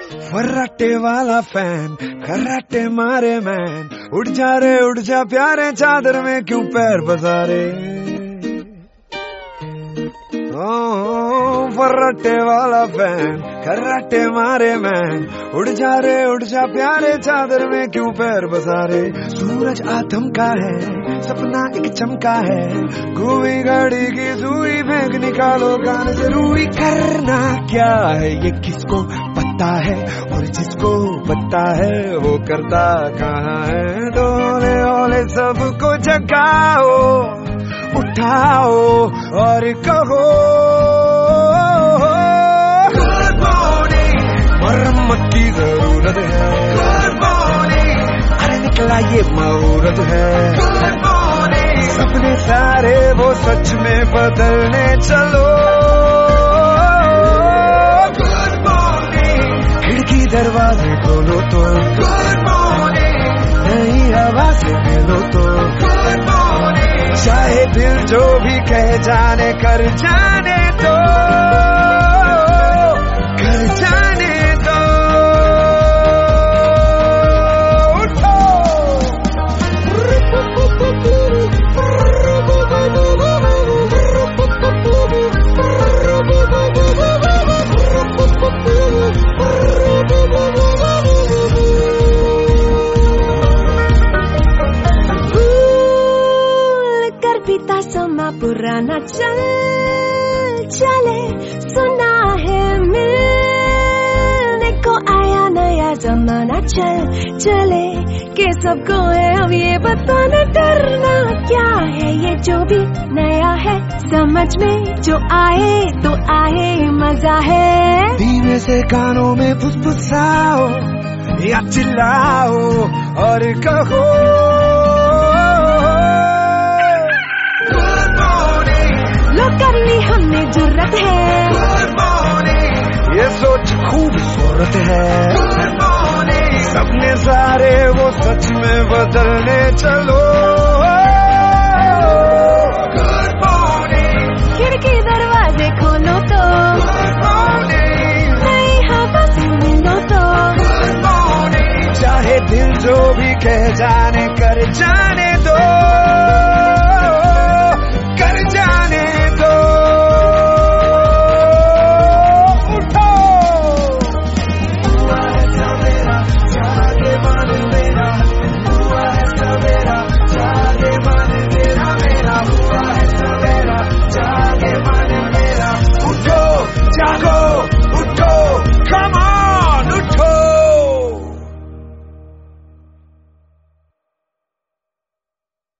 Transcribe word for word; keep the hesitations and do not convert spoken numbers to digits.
फर्राटे वाला फैन, खर्राटे मारे मैन, उड़ जा रे उड़ जा प्यारे चादर में क्यों पैर पसारे। फर्राटे वाला फैन, खर्राटे मारे मैन, उड़ जा रे उड़ जा प्यारे चादर में क्यों पैर पसारे। सूरज आथम का है, सपना एक चमका है, घूमी घड़ी की सुई फेंक निकालो कान से रूई। करना क्या है ये किसको पता है, और जिसको पता है वो करता कहाँ है। डोले ओले सबको जगाओ, उठाओ और कहो गुड मॉर्निंग, मरम्मत की जरूरत है। गुड मॉर्निंग, अरे निकला ये मुहूर्त है। गुड मॉर्निंग, सपने सारे वो सच में बदलने चलो। गुड मॉर्निंग, खिड़की दरवाजे खोलो तो। गुड मॉर्निंग, नई हवा से मिलो तो। गुड मॉर्निंग, चाहे दिल जो भी कह जाने कर जाने दो, कर जाने दो। उठो बीता समा पुराना चल चले, सुना है मिलने को आया नया जमाना। चल चले के सबको है अब ये बताना, डरना क्या है ये जो भी नया है। समझ में जो आए तो आए मजा है। धीमे से कानों में फुसफुसाओ या चिल्लाओ और कहो करनी हमने जरूरत है। गुड मॉर्निंग, ये सोच खूबसूरत है। गुड मॉर्निंग, सपने सारे वो सच में बदलने चलो। गुड मॉर्निंग, खिड़की दरवाजे खोलो तो। गुड मॉर्निंग, नई हवा से मिलो तो। गुड मॉर्निंग, चाहे दिल जो भी कह जाने कर जाने